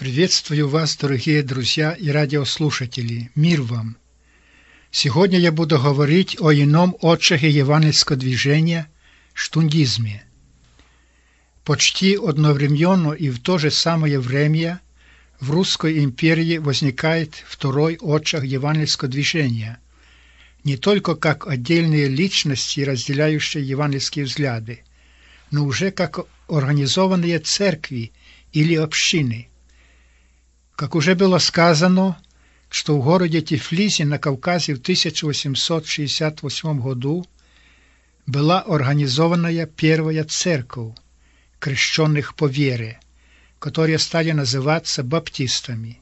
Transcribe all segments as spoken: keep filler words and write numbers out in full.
Приветствую вас, дорогие друзья и радиослушатели. Мир вам! Сегодня я буду говорить о ином очаге евангельского движения – штундизме. Почти одновременно и в то же самое время в Русской империи возникает второй очаг евангельского движения, не только как отдельные личности, разделяющие евангельские взгляды, но уже как организованные церкви или общины. Как уже было сказано, что в городе Тифлисе на Кавказе в тысяча восемьсот шестьдесят восьмом году была организованная первая церковь крещенных по вере, которые стали называться баптистами.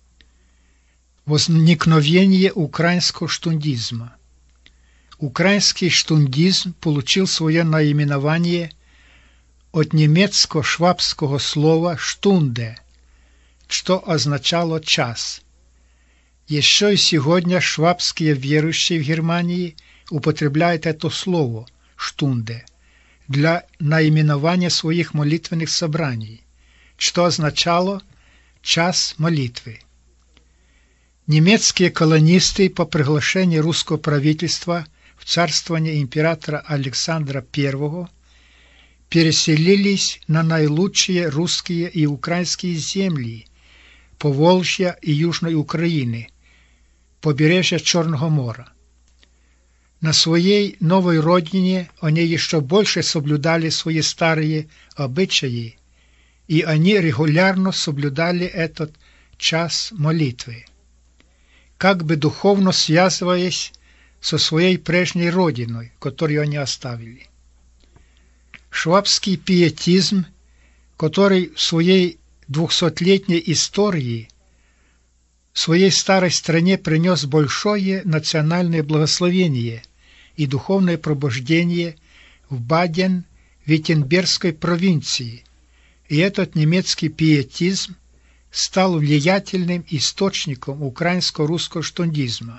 Возникновение украинского штундизма. Украинский штундизм получил свое наименование от немецко-швабского слова «штунде», что означало «час». Еще и сегодня швабские верующие в Германии употребляют это слово «штунде» для наименования своих молитвенных собраний, что означало «час молитвы». Немецкие колонисты по приглашению русского правительства в царствование императора Александра Первого переселились на наилучшие русские и украинские земли Поволжья и Южной Украины, побережья Черного моря. На своей новой родине они еще больше соблюдали свои старые обычаи, и они регулярно соблюдали этот час молитвы, как бы духовно связываясь со своей прежней родиной, которую они оставили. Швабский пиетизм, который в своей двухсотлетней истории своей старой стране принес большое национальное благословение и духовное пробуждение в Баден-Вюртембергской провинции, и этот немецкий пиетизм стал влиятельным источником украинско-русского штундизма.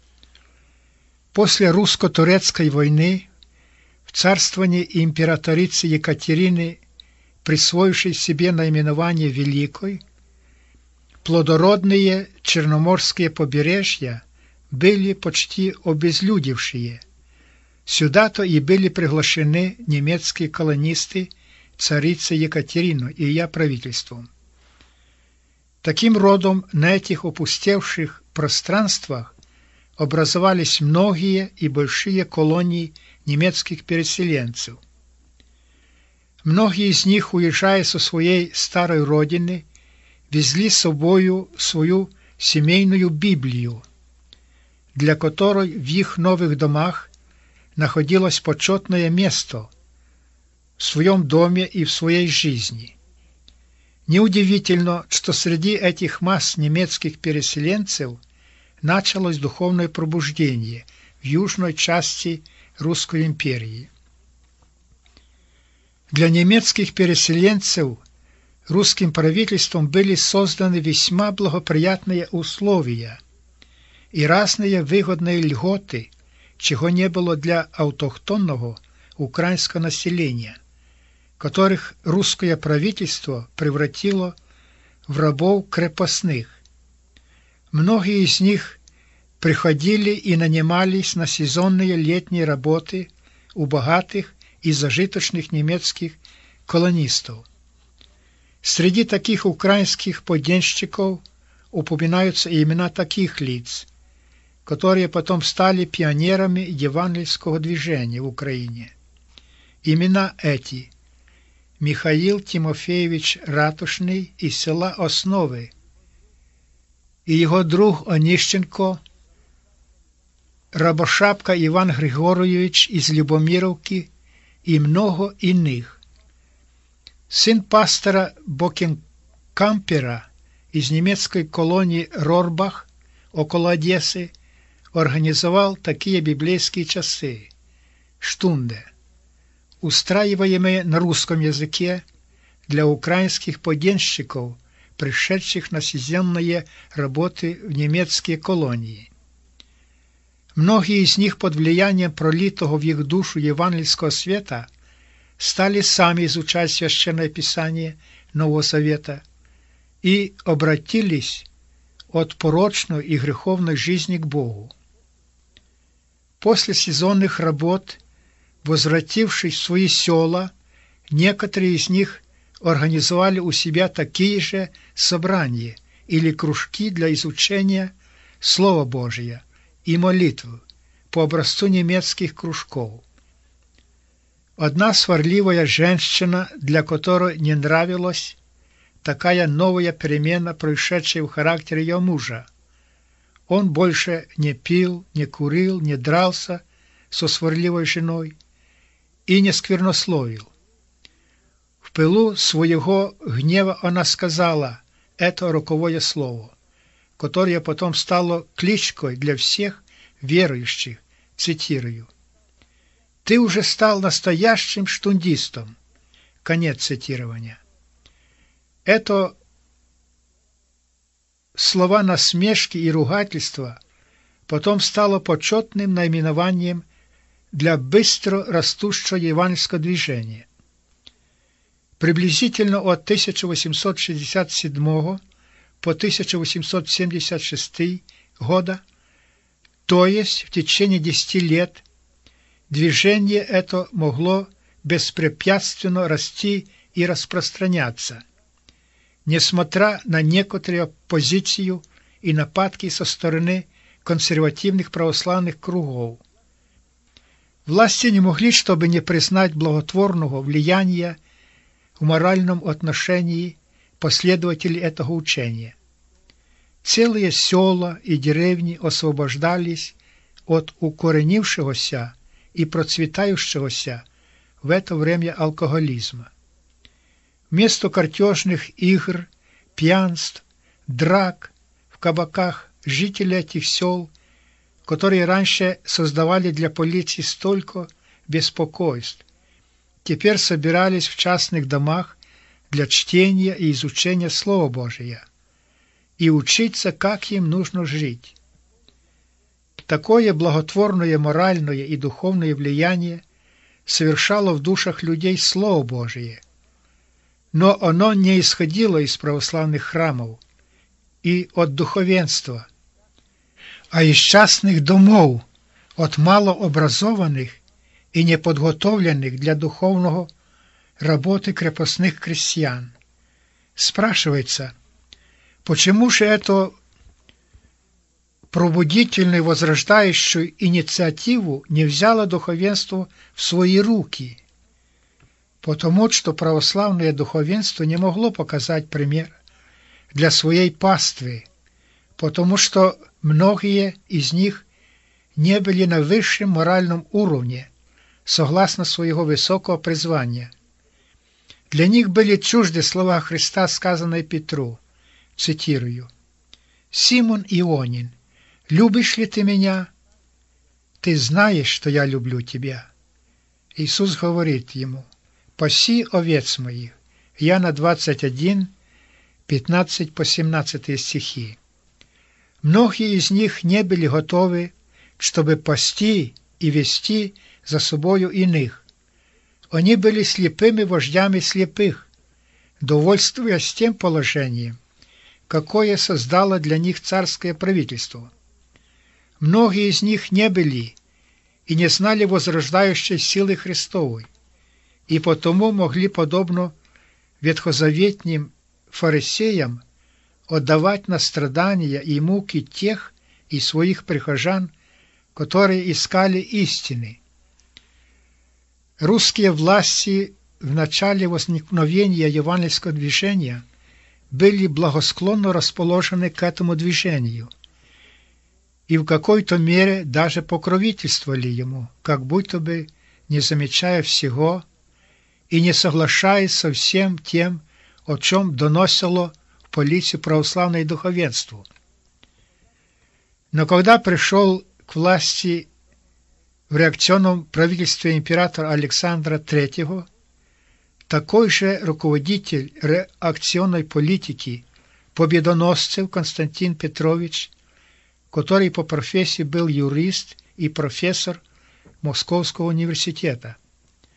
После русско-турецкой войны в царствовании императрицы Екатерины, присвоившей себе наименование Великой, плодородные черноморские побережья были почти обезлюдевшие. Сюда-то и были приглашены немецкие колонисты царицы Екатерины и ее правительством. Таким родом на этих опустевших пространствах образовались многие и большие колонии немецких переселенцев. Многие из них, уезжая со своей старой родины, везли с собою свою семейную Библию, для которой в их новых домах находилось почетное место в своем доме и в своей жизни. Неудивительно, что среди этих масс немецких переселенцев началось духовное пробуждение в южной части Русской империи. Для немецких переселенцев русским правительством были созданы весьма благоприятные условия и разные выгодные льготы, чего не было для автохтонного украинского населения, которых русское правительство превратило в рабов крепостных. Многие из них приходили и нанимались на сезонные летние работы у богатых и зажиточных немецких колонистов. Среди таких украинских поденщиков упоминаются имена таких лиц, которые потом стали пионерами евангельского движения в Украине. Имена эти: Михаил Тимофеевич Ратушный из села Основы и его друг Онищенко, Рабошапка Иван Григорович из Любомировки и много иных. Сын пастора Бокенкампера из немецкой колонии Рорбах около Одессы организовал такие библейские часы «штунде», устраиваемые на русском языке для украинских поденщиков, пришедших на сезонные работы в немецкие колонии. Многие из них под влиянием пролитого в их душу евангельского света стали сами изучать Священное Писание Нового Завета и обратились от порочной и греховной жизни к Богу. После сезонных работ, возвратившись в свои села, некоторые из них организовали у себя такие же собрания или кружки для изучения Слова Божия и молитвы по образцу немецких кружков. Одна сварливая женщина, для которой не нравилась такая новая перемена, происшедшая в характере ее мужа. Он больше не пил, не курил, не дрался со сварливой женой и не сквернословил. В пылу своего гнева она сказала это роковое слово, которое потом стало кличкой для всех верующих, цитирую: «Ты уже стал настоящим штундистом». Конец цитирования. Это слова насмешки и ругательства потом стало почетным наименованием для быстро растущего евангельского движения. Приблизительно от тысяча восемьсот шестьдесят седьмого по тысяча восемьсот семьдесят шестый года, то есть в течение десяти лет, движение это могло беспрепятственно расти и распространяться, несмотря на некоторую оппозицию и нападки со стороны консервативных православных кругов. Власти не могли, чтобы не признать благотворного влияния в моральном отношении последователей этого учения. Целые села и деревни освобождались от укоренившегося и процветающегося в это время алкоголизма. Вместо картежных игр, пьянств, драк в кабаках жители этих сел, которые раньше создавали для полиции столько беспокойств, теперь собирались в частных домах для чтения и изучения Слова Божия и учиться, как им нужно жить. Такое благотворное моральное и духовное влияние совершало в душах людей Слово Божие, но оно не исходило из православных храмов и от духовенства, а из частных домов, от малообразованных и неподготовленных для духовного работы крепостных крестьян. Спрашивается, почему же эту пробудительную возрождающую инициативу не взяло духовенство в свои руки? Потому что православное духовенство не могло показать пример для своей паствы, потому что многие из них не были на высшем моральном уровне, согласно своего высокого призвания. Для них были чужды слова Христа, сказанные Петру, цитирую: «Симон Ионин, любишь ли ты меня? Ты знаешь, что я люблю тебя». Иисус говорит ему: «Паси овец моих». Иоанна двадцать один, пятнадцать по семнадцатый стихи. Многие из них не были готовы, чтобы пасти и вести за собою иных. Они были слепыми вождями слепых, довольствуясь тем положением, какое создало для них царское правительство. Многие из них не были и не знали возрождающей силы Христовой, и потому могли, подобно ветхозаветным фарисеям, отдавать на страдания и муки тех и своих прихожан, которые искали истины. Русские власти в начале возникновения евангельского движения были благосклонно расположены к этому движению и в какой-то мере даже покровительствовали ему, как будто бы не замечая всего и не соглашаясь со всем тем, о чем доносило в полицию православное духовенство. Но когда пришел к власти в реакционном правительстве императора Александра третьего, такой же руководитель реакционной политики победоносцев Константин Петрович, который по профессии был юрист и профессор Московского университета.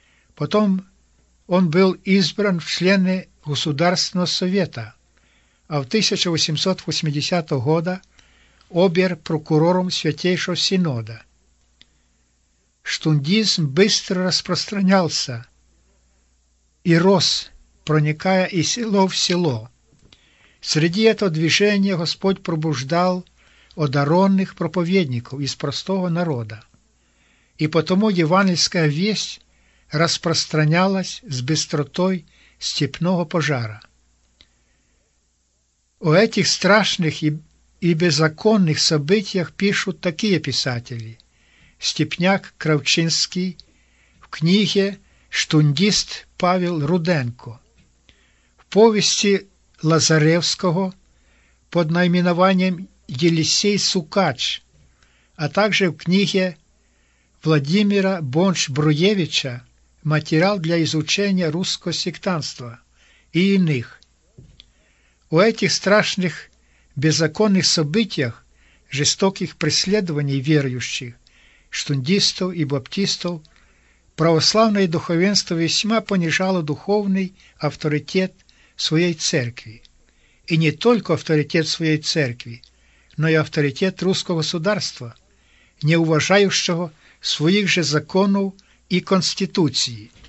Потом он был избран в члены Государственного совета, а в тысяча восемьсот восьмидесятого года обер прокурором Святейшего Синода. Штундизм быстро распространялся и рос, проникая из село в село. Среди этого движения Господь пробуждал одаренных проповедников из простого народа, и потому евангельская весть распространялась с быстротой степного пожара. О этих страшных и, и беззаконных событиях пишут такие писатели: Степняк Кравчинский в книге «Штундист» Павел Руденко, в повести Лазаревского под наименованием «Елисей Сукач», а также в книге Владимира Бонч-Бруевича «Материал для изучения русского сектантства» и иных. О этих страшных беззаконных событиях, жестоких преследований верующих, штундистов и баптистов, православное духовенство весьма понижало духовный авторитет своей церкви. И не только авторитет своей церкви, но и авторитет русского государства, не уважающего своих же законов и конституции.